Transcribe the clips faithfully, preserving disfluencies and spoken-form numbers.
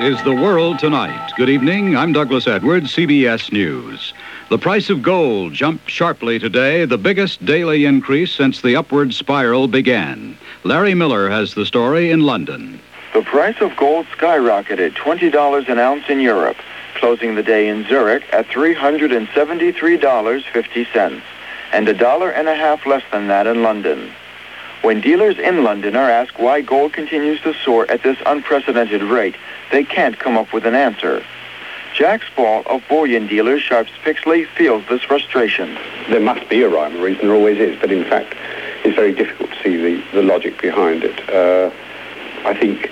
is The World Tonight. Good evening. I'm Douglas Edwards, C B S News. The price of gold jumped sharply today, the biggest daily increase since the upward spiral began. Larry Miller has the story in London. The price of gold skyrocketed twenty dollars an ounce in Europe, closing the day in Zurich at three hundred seventy-three dollars and fifty cents, and a dollar and a half less than that in London. When dealers in London are asked why gold continues to soar at this unprecedented rate, they can't come up with an answer. Jack Spall of bullion dealer Sharps Pixley feels this frustration. There must be a rhyme or reason, there always is, but in fact it's very difficult to see the, the logic behind it. Uh, I think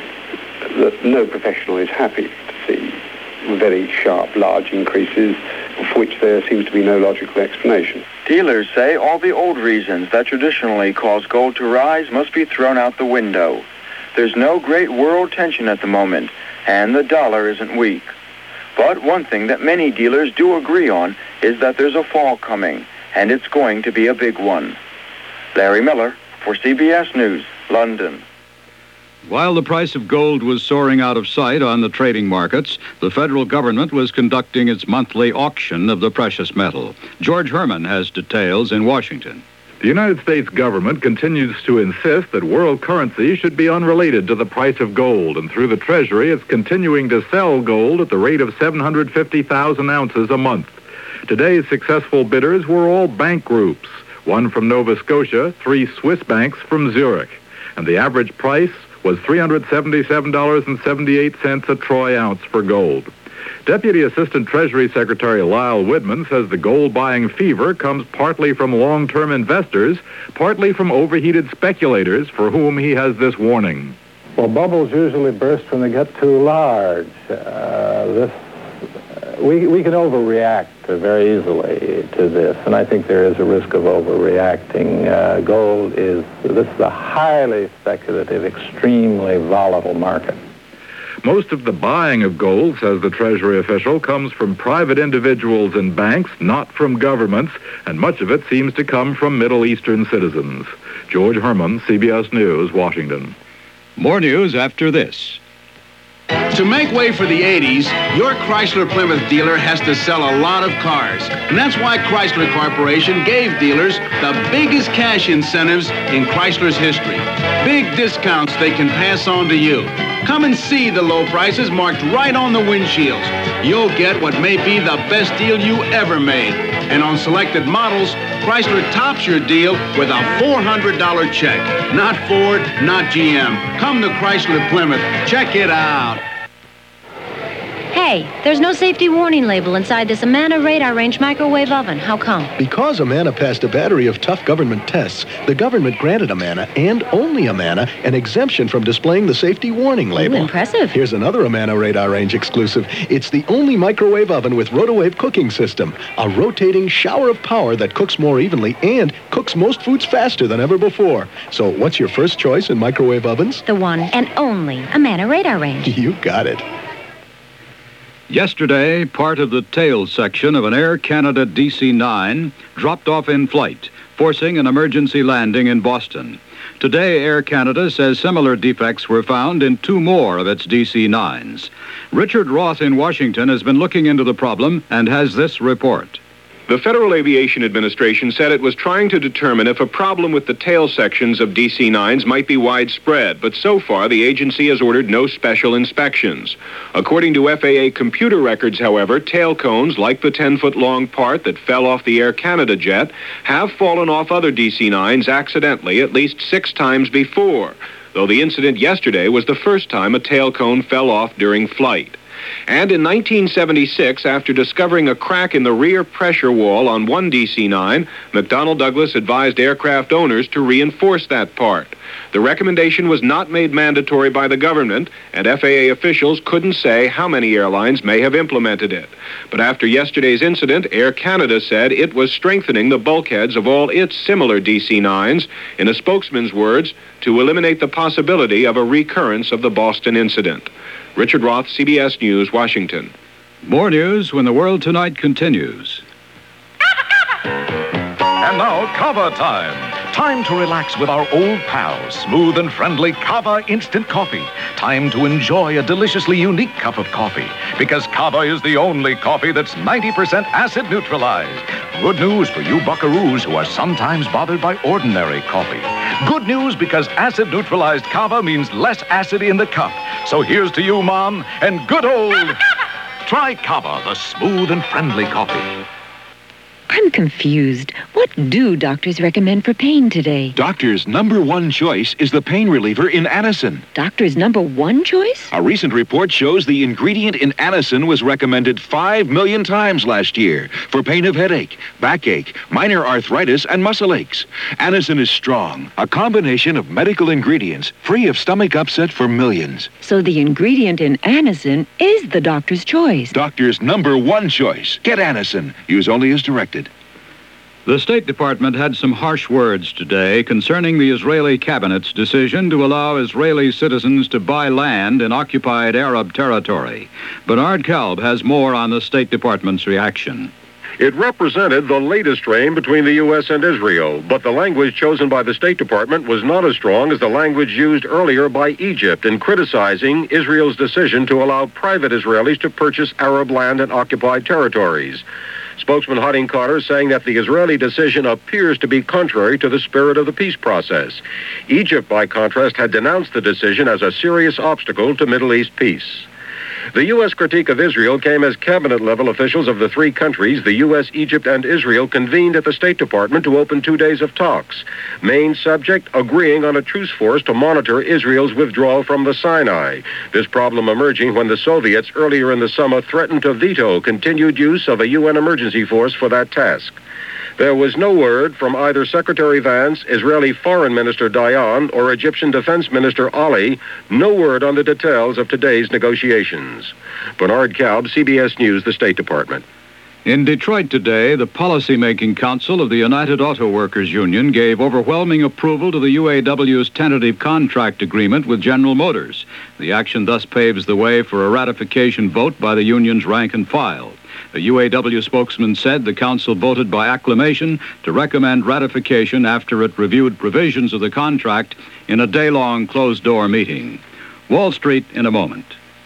that no professional is happy to see very sharp, large increases for which there seems to be no logical explanation. Dealers say all the old reasons that traditionally cause gold to rise must be thrown out the window. There's no great world tension at the moment, and the dollar isn't weak. But one thing that many dealers do agree on is that there's a fall coming, and it's going to be a big one. Larry Miller for C B S News, London. While the price of gold was soaring out of sight on the trading markets, the federal government was conducting its monthly auction of the precious metal. George Herman has details in Washington. The United States government continues to insist that world currency should be unrelated to the price of gold, and through the Treasury, it's continuing to sell gold at the rate of seven hundred fifty thousand ounces a month. Today's successful bidders were all bank groups, one from Nova Scotia, three Swiss banks from Zurich, and the average price was three hundred seventy-seven dollars and seventy-eight cents a troy ounce for gold. Deputy Assistant Treasury Secretary Lyle Widman says the gold buying fever comes partly from long-term investors, partly from overheated speculators for whom he has this warning. Well, bubbles usually burst when they get too large. Uh, this, uh, we, we can overreact very easily to this, and I think there is a risk of overreacting. Uh, gold is, this is a highly speculative, extremely volatile market. Most of the buying of gold, says the Treasury official, comes from private individuals and banks, not from governments, and much of it seems to come from Middle Eastern citizens. George Herman, C B S News, Washington. More news after this. To make way for the eighties, your Chrysler Plymouth dealer has to sell a lot of cars. And that's why Chrysler Corporation gave dealers the biggest cash incentives in Chrysler's history. Big discounts they can pass on to you. Come and see the low prices marked right on the windshields. You'll get what may be the best deal you ever made. And on selected models, Chrysler tops your deal with a four hundred dollars check. Not Ford, not G M. Come to Chrysler Plymouth. Check it out. Hey, there's no safety warning label inside this Amana radar range microwave oven. How come? Because Amana passed a battery of tough government tests, the government granted Amana, and only Amana, an exemption from displaying the safety warning label. Ooh, impressive. Here's another Amana radar range exclusive. It's the only microwave oven with Rotowave cooking system, a rotating shower of power that cooks more evenly and cooks most foods faster than ever before. So what's your first choice in microwave ovens? The one and only Amana radar range. You got it. Yesterday, part of the tail section of an Air Canada D C nine dropped off in flight, forcing an emergency landing in Boston. Today, Air Canada says similar defects were found in two more of its D C nines. Richard Roth in Washington has been looking into the problem and has this report. The Federal Aviation Administration said it was trying to determine if a problem with the tail sections of D C nines might be widespread, but so far the agency has ordered no special inspections. According to F A A computer records, however, tail cones, like the ten-foot-long part that fell off the Air Canada jet, have fallen off other D C nines accidentally at least six times before, though the incident yesterday was the first time a tail cone fell off during flight. And in nineteen seventy-six, after discovering a crack in the rear pressure wall on one D C nine, McDonnell Douglas advised aircraft owners to reinforce that part. The recommendation was not made mandatory by the government, and F A A officials couldn't say how many airlines may have implemented it. But after yesterday's incident, Air Canada said it was strengthening the bulkheads of all its similar D C nines, in a spokesman's words, to eliminate the possibility of a recurrence of the Boston incident. Richard Roth, C B S News, Washington. More news when The World Tonight continues. And now, cover time. Time to relax with our old pal, smooth and friendly Cava Instant Coffee. Time to enjoy a deliciously unique cup of coffee, because Cava is the only coffee that's ninety percent acid neutralized. Good news for you buckaroos who are sometimes bothered by ordinary coffee. Good news because acid neutralized Cava means less acid in the cup. So here's to you, Mom, and good old... Cava, Cava! Try Cava, the smooth and friendly coffee. I'm confused. What do doctors recommend for pain today? Doctors' number one choice is the pain reliever in Anacin. Doctor's number one choice? A recent report shows the ingredient in Anacin was recommended five million times last year for pain of headache, backache, minor arthritis, and muscle aches. Anacin is strong, a combination of medical ingredients free of stomach upset for millions. So the ingredient in Anacin is the doctor's choice. Doctor's number one choice. Get Anacin. Use only as directed. The State Department had some harsh words today concerning the Israeli cabinet's decision to allow Israeli citizens to buy land in occupied Arab territory. Bernard Kalb has more on the State Department's reaction. It represented the latest strain between the U S and Israel, but the language chosen by the State Department was not as strong as the language used earlier by Egypt in criticizing Israel's decision to allow private Israelis to purchase Arab land in occupied territories. Spokesman Harding Carter saying that the Israeli decision appears to be contrary to the spirit of the peace process. Egypt, by contrast, had denounced the decision as a serious obstacle to Middle East peace. The U S critique of Israel came as cabinet-level officials of the three countries, the U S, Egypt, and Israel, convened at the State Department to open two days of talks. Main subject, agreeing on a truce force to monitor Israel's withdrawal from the Sinai. This problem emerging when the Soviets earlier in the summer threatened to veto continued use of a U N emergency force for that task. There was no word from either Secretary Vance, Israeli Foreign Minister Dayan, or Egyptian Defense Minister Ali, no word on the details of today's negotiations. Bernard Kalb, C B S News, the State Department. In Detroit today, the Policymaking Council of the United Auto Workers Union gave overwhelming approval to the U A W's tentative contract agreement with General Motors. The action thus paves the way for a ratification vote by the union's rank and file. A U A W spokesman said the council voted by acclamation to recommend ratification after it reviewed provisions of the contract in a day-long closed-door meeting. Wall Street in a moment.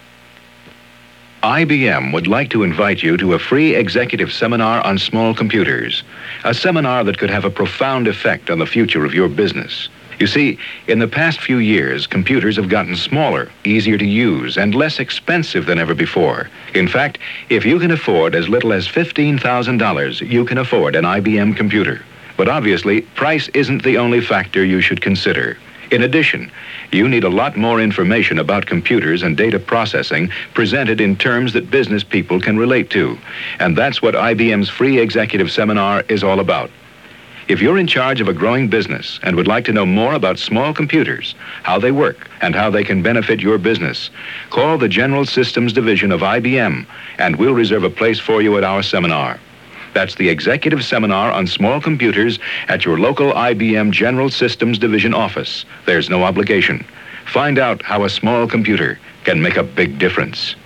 I B M would like to invite you to a free executive seminar on small computers, a seminar that could have a profound effect on the future of your business. You see, in the past few years, computers have gotten smaller, easier to use, and less expensive than ever before. In fact, if you can afford as little as fifteen thousand dollars, you can afford an I B M computer. But obviously, price isn't the only factor you should consider. In addition, you need a lot more information about computers and data processing presented in terms that business people can relate to. And that's what I B M's free executive seminar is all about. If you're in charge of a growing business and would like to know more about small computers, how they work, and how they can benefit your business, call the General Systems Division of I B M, and we'll reserve a place for you at our seminar. That's the Executive Seminar on Small Computers at your local I B M General Systems Division office. There's no obligation. Find out how a small computer can make a big difference.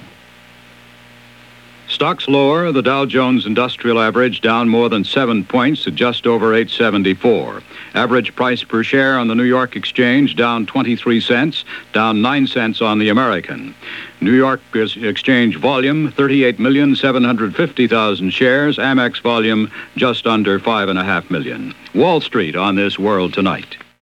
Stocks lower, the Dow Jones Industrial Average down more than seven points at just over eight seventy-four. Average price per share on the New York Exchange down twenty-three cents, down nine cents on the American. New York Exchange volume, thirty-eight million seven hundred fifty thousand shares. Amex volume, just under five point five million. Wall Street on this World Tonight.